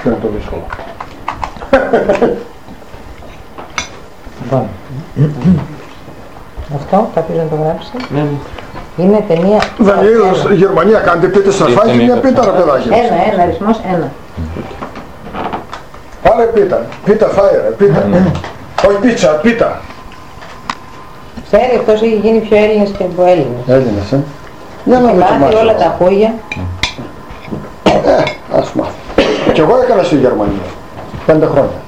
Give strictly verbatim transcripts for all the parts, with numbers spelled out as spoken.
Αυτό είναι το δύσκολο. Αυτό, κάποιος να το γράψει. Ναι. Είναι ταινία... Δανείλος, Γερμανία, κάντε πίτα σας φάγει μια πίτα ρε παιδάκι. Ένα, ένα, αριθμός ένα. Πάρε πίτα, πίτα φάει ρε, πίτα. Όχι πίτσα, πίτα. Ξέρει, αυτός έχει γίνει πιο Έλληνες και από Έλληνες. Έλληνες, ε. Για να Έχει μάθει δοκιμάσω. όλα τα χούγια. Ε, ας μάθω. Κι εγώ έκανα στη Γερμανία. Πέντε χρόνια.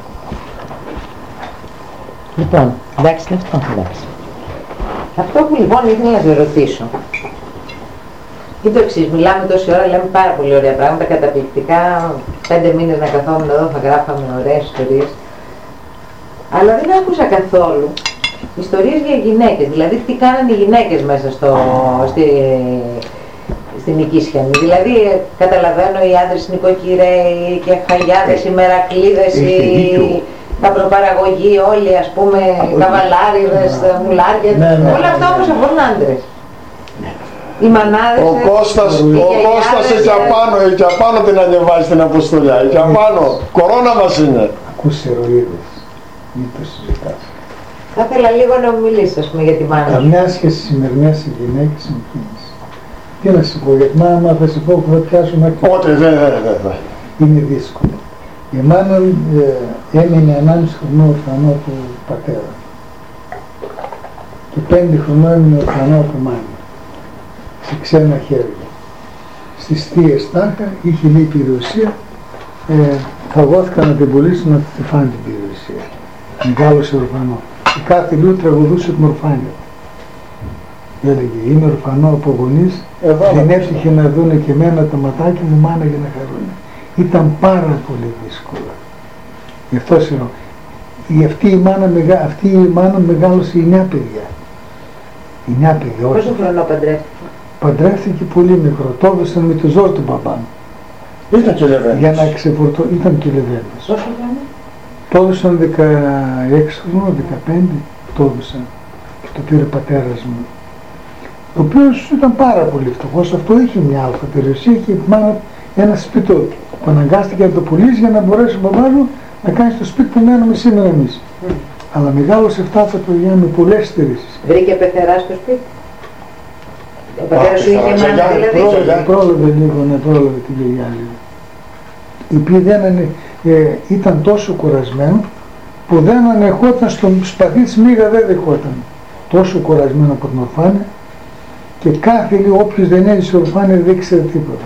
Λοιπόν, εντάξει, είναι αυτό, εντάξει. Αυτό που λοιπόν ήθελα να σε ρωτήσω είναι το εξής, μιλάμε τόση ώρα, λέμε πάρα πολύ ωραία πράγματα, καταπληκτικά, πέντε μήνες να καθόμουν εδώ θα γράφαμε ωραίες ιστορίες, αλλά δεν άκουσα καθόλου ιστορίες για γυναίκες, δηλαδή τι κάνανε οι γυναίκες μέσα στο, στη, στην Οικίσιανη. Δηλαδή καταλαβαίνω οι άντρες νοικοκυρέοι και χαγιάδες, οι μερακλείδες, οι... τα προπαραγωγή όλοι, ας πούμε, καβαλάριδες, μουλάρια, ναι, ναι, όλα αυτά ναι, ναι. όμως αφορούν άντρες. Οι μανάδες, Ο Κώστας, οι ο γιαγιάδες, Κώστας εκεί απάνω, εκεί απάνω την ανεβάζει την αποστολιά, εκεί απάνω. Κορώνα μας είναι. Ακούς ηρωίδες, μην το συζητάς. Θα ήθελα λίγο να μου μιλήσεις, ας πούμε, για τη μάνα σου. Καμιά σχέση σημερινές οι γυναίκες με εκείνες. Τι να σου πω, για τη μάνα μου θα σου πω που θα πιάσουμε εκεί. Ό,τι δεν, δεν, δεν, δεν. Είναι δύσκολο. Η μάνα ε, έμεινε ενάμιση χρονών ορφανό του πατέρα. Και πέντε χρονών έμεινε ορφανό του μάνα. Σε ξένα χέρια. Στις θείες τάχα είχε λέει περιουσία, ε, φαγώθηκαν να την πουλήσουν να τη φάνε την περιουσία. Μεγάλωσε ορφανό. Και κάθε λίγο τραγουδούσε την ορφάνια. Έλεγε, είμαι ορφανό από γονείς, δεν έτυχε να δούνε και εμένα τα ματάκια μου μάνα για να χαρούνε. Ήταν πάρα πολύ δύσκολο. Γι' αυτό συγγνώ. Αυτή η μάνα, μεγα, αυτή η μάνα μεγάλωσε εννιά παιδιά. Εννιά παιδιά, όχι. Πόσο χρονό παντρεύτηκε? Παντρεύτηκε πολύ μικρό. Το έδωσαν με το ζόρ του παπά μου. Ήταν και λεβέντες. Για να ξεφορτώ, ήταν και λεβέντες. Πόσο χρονό? Το έδωσαν δεκαέξι χρονών, δεκαπέντε, το έδωσαν. Και το πήρε ο πατέρας μου. Ο οποίος ήταν πάρα πολύ φτωχός. Αυτό είχε μια αλφα περιουσία και η μάνα ένα σπίτι που αναγκάστηκε να το πουλήσει για να μπορέσει ο μπαμπάς μου να κάνει στο σπίτι που μένουμε σήμερα εμείς. Mm. Αλλά μεγάλωσε αυτά τα παιδιά με πολλές στηρίξεις. Βρήκε πεθερά στο σπίτι? Ο πατέρας σου είχε μάνα δηλαδή? Πρόλαβε, πρόλαβε λίγο, ναι, πρόλαβε τη γιαγιά λίγο. Η οποία δεν ανε, ε, ήταν τόσο κουρασμένο που δεν ανεχόταν στο σπαθί της μίγα, δεν δεχόταν. Τόσο κουρασμένο από την ορφάνεια και κάθε λίγο όποιος δεν έζησε ορφάνεια δεν ήξερε τίποτα.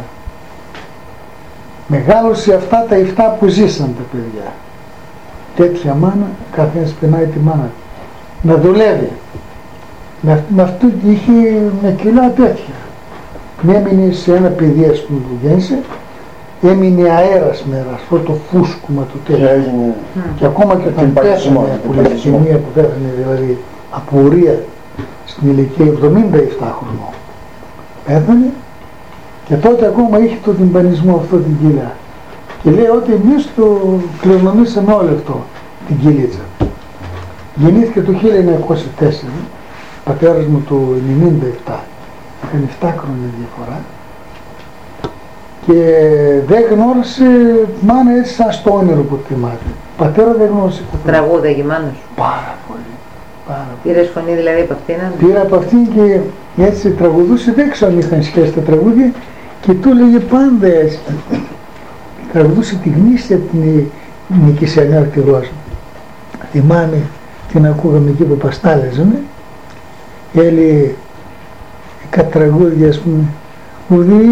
Μεγάλωσε αυτά τα εφτά που ζήσαν τα παιδιά. Τέτοια μάνα, καθένας πενάει τη μάνα του. Να δουλεύει. Με, με αυτό είχε με κιλά τέτοια. Έμεινε σε ένα παιδί, ας πούμε, που γέννησε, έμεινε αέρας μέρα, αυτό το φούσκουμα του τέτοιο. Mm. Και ακόμα και όταν πέθανε από λευκαιμία που πέθανε, δηλαδή από ουρία στην ηλικία εβδομήντα επτά χρονών. Πέθανε. Και τότε ακόμα είχε το τυμπανισμό αυτό την κοιλιά. Και λέει ότι εμείς το κληρονομήσαμε όλο αυτό, την κοιλίτσα. Γεννήθηκε το χίλια εννιακόσια τέσσερα, ο πατέρας μου το ενενήντα επτά, έκανε επτά χρόνια διαφορά. Και δεν γνώρισε μάνα έτσι σαν στο όνειρο που θυμάται. Πατέρα δεν γνώρισε ποτέ. Τραγούδα η μάνα σου? Πάρα πολύ. Πάρα πολύ. Πήρες φωνή δηλαδή από αυτήν? Πήρα από αυτήν και έτσι τραγουδούσε, δεν ξέρω αν είχαν σχέση τα τραγούδια και του έλεγε πάντα έτσι. Τραγουδούσε τη γνήσια την Νικησιανιά τη γλώσσα. Θυμάμαι, την ακούγαμε εκεί που παστάλεζαμε. Έλεγε κάτι τραγούδια, ας πούμε. Ουδή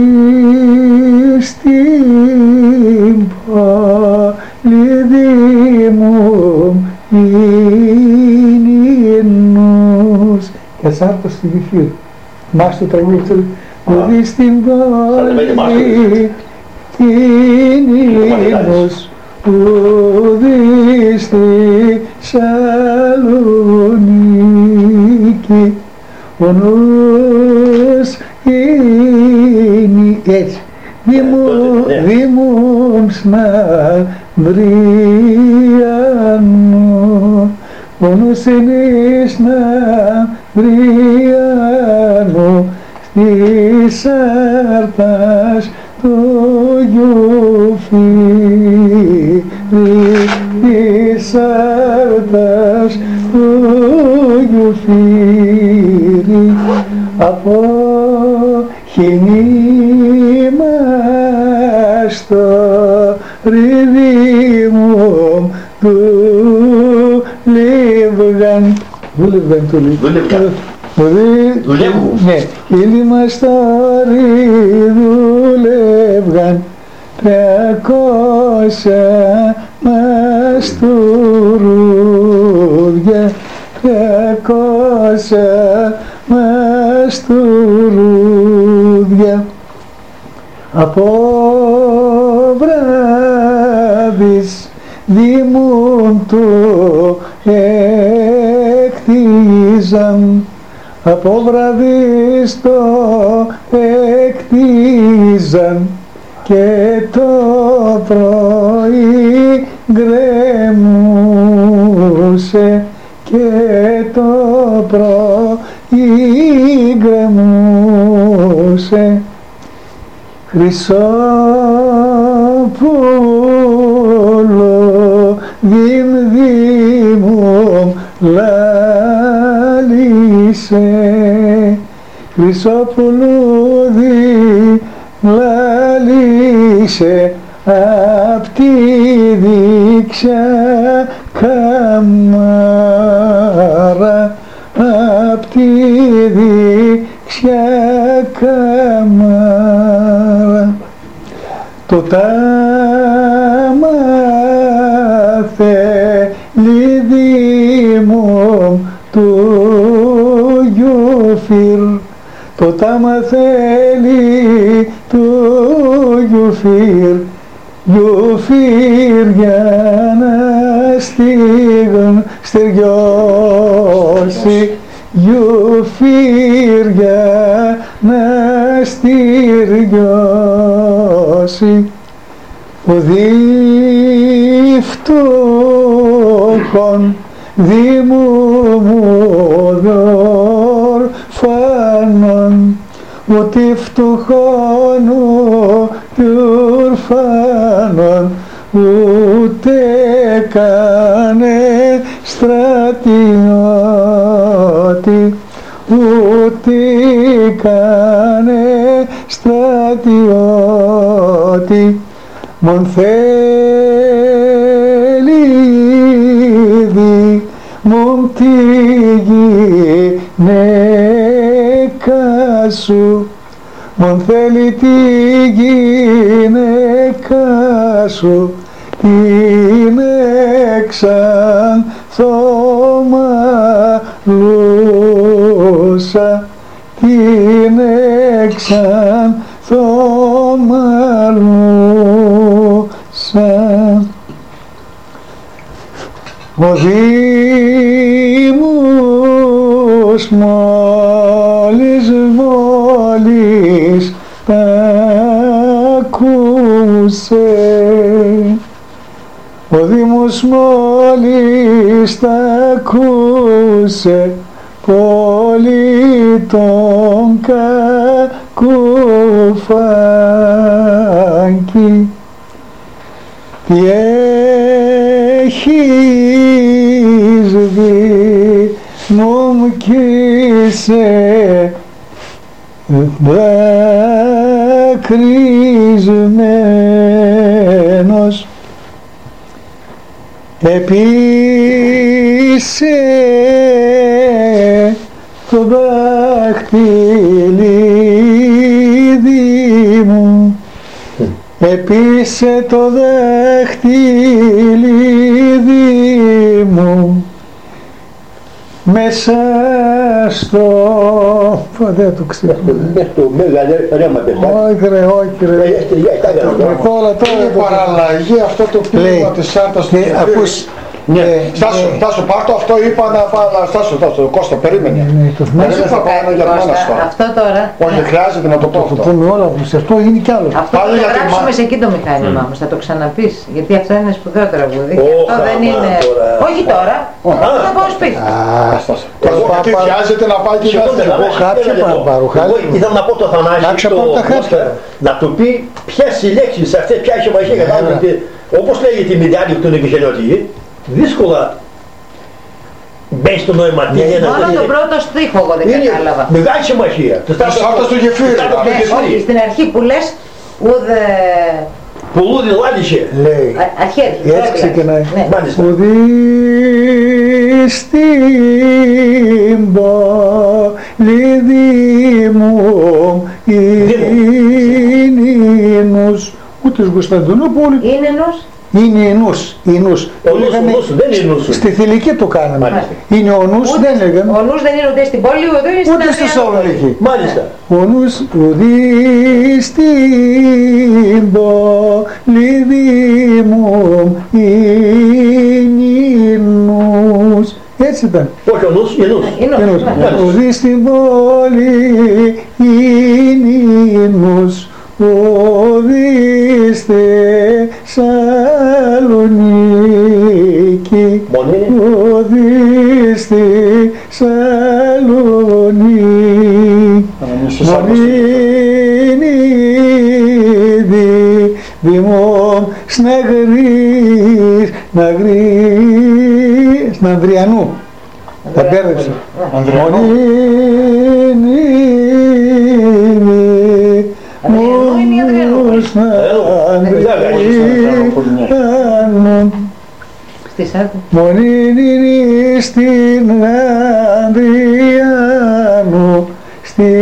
στην πολυδή μου ίνινους. Και ασάρτω στη διφύρ. Μάς το τραγούδι του. Ουδή στην πολυδή ίνινους. Ουδή στη Σαλονίκη. Ο νους είναι έτσι. Δήμουν σναβριανό. Ο νους είναι σναβριανό. Στις άρτας το γιοφί. κινήμα στο ρίδι μου του λίβγαν, δούλευαν του λίβγαν, δουλεύουν, ναι, κίνημα στο ρίδι δούλευγαν τριακόσια μαστουρούδια, τριακόσια μαστουρούδια. Από βράδυς δήμουν το εκτίζαν, από βράδυς το εκτίζαν και το πρωί γκρεμούσε, και το πρωί γκρεμούσε. Χρυσόπουλο διμ δίμου λάλησε, Χρυσόπουλο διμ λάλησε απ' τη δίξια καμάρα, απ' τη δίξια καμάρα. Το τάμα θέλει δήμο του γιουφύρ, το τάμα θέλει του γιουφύρ, γιουφύρ για να στίγουν στεριώσει, γιουφύρ για να στηριώσει. Ο διφτώχων δήμου μου δορφάνων, ούτε φτωχών ούτε ορφάνων, ούτε κάνε στρατιώτη, ούτε κάνε στρατιώτη. Μον θέλει δι, μον τη γυναίκα σου, μον θέλει τη γυναίκα σου, την εξανθόμαλούσα, την εξανθόμαλούσα. Ο Δήμος μόλις μόλις τ' ακούσε, ο Δήμος μόλις τ' ακούσε, πολύ τον κακουφάκι. Τι έχεις δει μου κι είσαι δακρυσμένος, επίσε το δάχτυλίδι μου, επίσε το δάχτυλίδι μου, μέσα στο... δεν το ξέρω. Μέσα στο ρέμα πες. Όχι ρε, όχι ρε. Με τώρα τώρα... Είναι παραλλαγή αυτό το πνεύμα της Σάρτας του ακούς... Ναι, Στάσου, Στάσου, πάρ' το αυτό, είπα να πάω, Στάσου, Στάσου, Κώστα, περίμενε. Περίμενε, θα πάω ένα Γερμάνας τώρα. Αυτό τώρα. Όχι, δεν χρειάζεται να το πω αυτό. Το πούμε όλα, σε αυτό γίνει κι άλλο. Αυτό θα το γράψουμε σε εκεί το μηχάνημά μας, θα το ξαναπείς, γιατί αυτό είναι σπουδαίο τραγούδι. Αυτό δεν είναι... Όχι τώρα, θα πάω σπίτι. Τι χρειάζεται να πάει και να Κάψε Παρπαρουχάλη. Ήθελα να πω το Θανάση να του πει ποιες οι λέξεις αυτές, ποια έχει μαγεία, κατάλαβε, όπως λέγεται η Μηδιάνη που τον Ευαγγελιώτη, δύσκολα μπαίνει στο νόημα τι είναι. Μόνο τον πρώτο στίχο εγώ δεν κατάλαβα. Μεγάλη σημασία. Το Σάρτας του Γεφύρι. Όχι, στην αρχή που λες ουδε... Πουλούδι λάδισε. Λέει. Αρχή, αρχή. Έτσι ξεκινάει. Μάλιστα. Ουδή στην πόλη μου Ινίνους, ούτε Κωνσταντινούπολη. Ίνενος. Είναι η νους, η νους. Ο νους, ο νους, δεν είναι νους. Στη θηλυκή το κάναμε. Μάλιστα. Είναι ο νους, δεν λέγανε. Ο νους δεν είναι ούτε στην πόλη, ούτε στην Ούτε στη Θεσσαλονίκη. Μάλιστα. Ο νους ουδή στην πόλη μου είναι η νους. Έτσι ήταν. Όχι ο νους, η νους. Ουδή στην πόλη είναι η νους. Ουδή στη Θεσσαλονίκη, ουδή στη Θεσσαλονίκη, μονήνη δημόμ σναγρής, σναγρής, Ανδριανού, τα μπέρδεψα. Μονήνη Αδριανού είναι η Αδριανούπολη. Στη Σάρτα. Μονήνη στην Ανδριανού, στη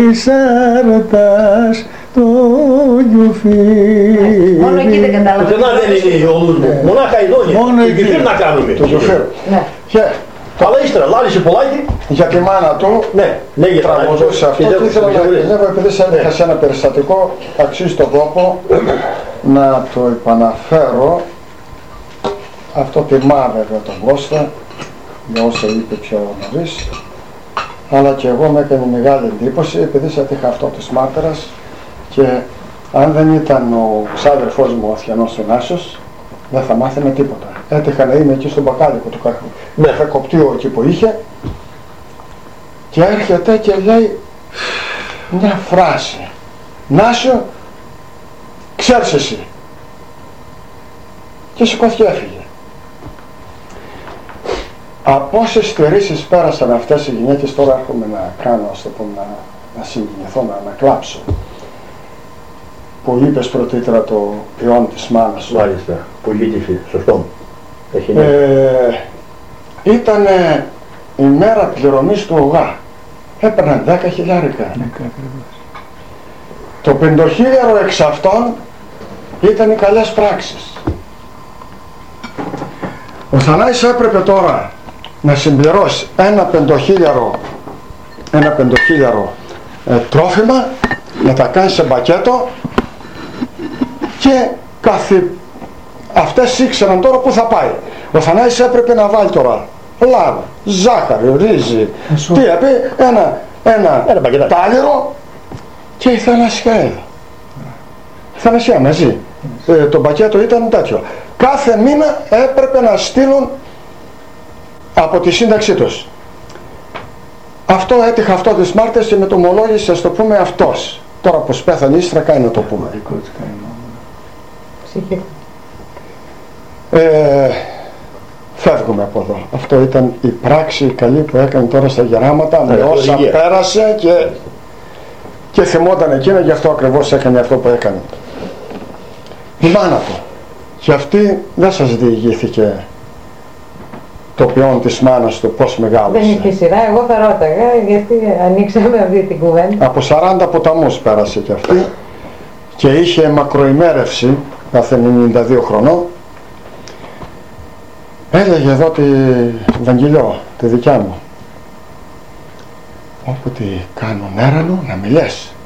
Σάρτας το γιουφύρι. Μόνο εκεί δεν κατάλαβα. Πουθενά δεν είναι ο νους μου. Μονάχα ειδόνια. Μόνο εκεί. Γιουφύρι να κάνουμε. Το Γεφύρι. Αλλά ύστερα λάλησε πολλάκι. Για τη μάνα του Ναι, λέγε τραγουδούσε αυτό και ήθελα να εκπαιδεύω, επειδή σε έδειχα σε ένα περιστατικό, αξίζει τον κόπο να το επαναφέρω. Αυτό τιμά βέβαια τον Κώστα, για όσα είπε πιο νωρίς, αλλά και εγώ με έκανε μεγάλη εντύπωση, επειδή σε έτυχα αυτό της μάρτυρας και αν δεν ήταν ο ξάδερφός μου ο Αθιανός ο Νάσος, δεν θα μάθαινε τίποτα. Έτυχα να είμαι εκεί στον μπακάλικο του καφεκοπτίου εκεί που είχε και έρχεται και λέει μια φράση. Νάσο, ξέρεις εσύ. Και σηκώθηκε έφυγε. Από όσες στηρίσεις πέρασαν αυτές οι γυναίκες, τώρα έρχομαι να κάνω, ας το πούμε, να, να συγκινηθώ, να, να κλάψω. Που είπες πρωτήτερα το ποιόν της μάνας σου. Μάλιστα, πολύ τύφη, σωστό. Έχει ε, ήτανε η μέρα πληρωμής του ΟΓΑ. Έπαιρναν δέκα χιλιάρικα. Το πεντοχίλιαρο εξ αυτών ήταν οι καλές πράξεις. Ο Θανάης έπρεπε τώρα να συμπληρώσει ένα πεντοχίλιαρο, ένα πεντοχίλιαρο ε, τρόφιμα, να τα κάνει σε μπακέτο και καθε... αυτές ήξεραν τώρα που θα πάει. Ο Θανάης έπρεπε να βάλει τώρα λάδι, ζάχαρη, ρύζι, τι έπρεπε, ένα, ένα, ένα τάλιρο και η Θανασιά εδώ. Η Θανασιά μαζί. Ε, το μπακέτο ήταν τέτοιο. Κάθε μήνα έπρεπε να στείλουν από τη σύνταξή τους. Αυτό έτυχε αυτό τις Μάρτες και με το ομολόγησε, ας το πούμε, αυτός. Τώρα πως πέθανε ύστερα κάνει να το πούμε. Ε, φεύγουμε από εδώ. Αυτό ήταν η πράξη καλή που έκανε τώρα στα γεράματα με όσα πέρασε και, και θυμόταν εκείνο, γι' αυτό ακριβώς έκανε αυτό που έκανε. Η μάνα του. Και αυτή δεν σας διηγήθηκε το ποιόν της μάνας του πώς μεγάλωσε. Δεν είχε σειρά, εγώ θα ρώταγα γιατί ανοίξαμε αυτή την κουβέντα. Από σαράντα ποταμούς πέρασε και αυτή και είχε μακροημέρευση κάθε ενενήντα δύο χρονών. Έλεγε εδώ τη Βαγγελιό, τη δικιά μου, όπου τη κάνω νέρανο να μιλές.